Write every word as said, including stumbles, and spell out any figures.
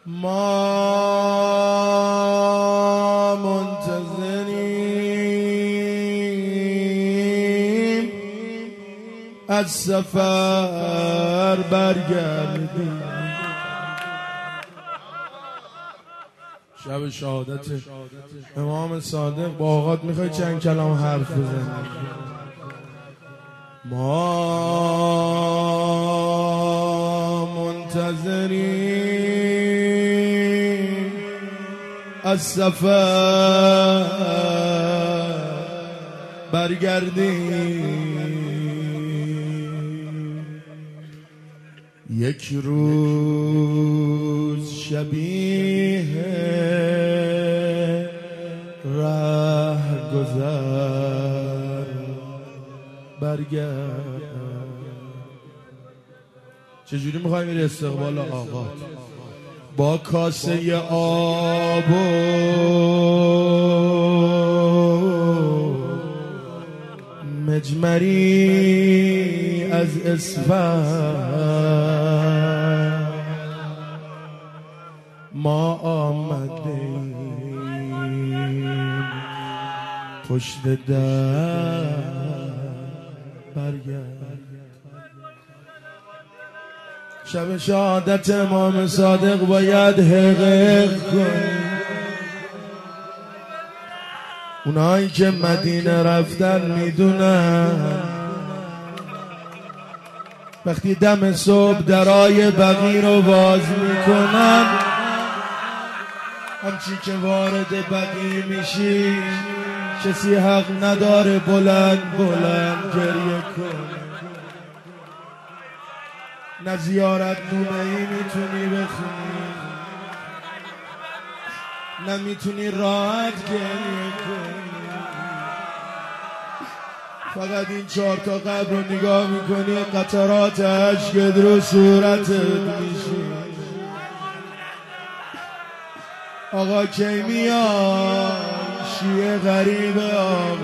ما منتظریم از سفر برگردیم. شب شهادت امام صادق. با آقات میخوای چند کلام حرف بزنی؟ ما منتظریم از سفر برگردیم. یک روز شبیه رهگذر برگرد. چجوری میخوای میری استقبال آقا؟ با کاسه آب و مجمری از اسفند ما آمدیم پشت در برگرد. شب شهادت امام صادق باید حقیق کنیم. اونایی که مدینه رفتن میدونن وقتی دم صبح درای بقیع رو باز میکنن، همچی که وارد بقیع میشی کسی حق نداره بلند بلند گریه کنه. نه زیارت نامه ای میتونی بخونی، نه میتونی راحت گریه کنی. فقط این چهار تا قبر رو نگاه میکنی، قطرات اشکت رو صورتت میشی. آقا کی میای؟ شیعه غریب آقا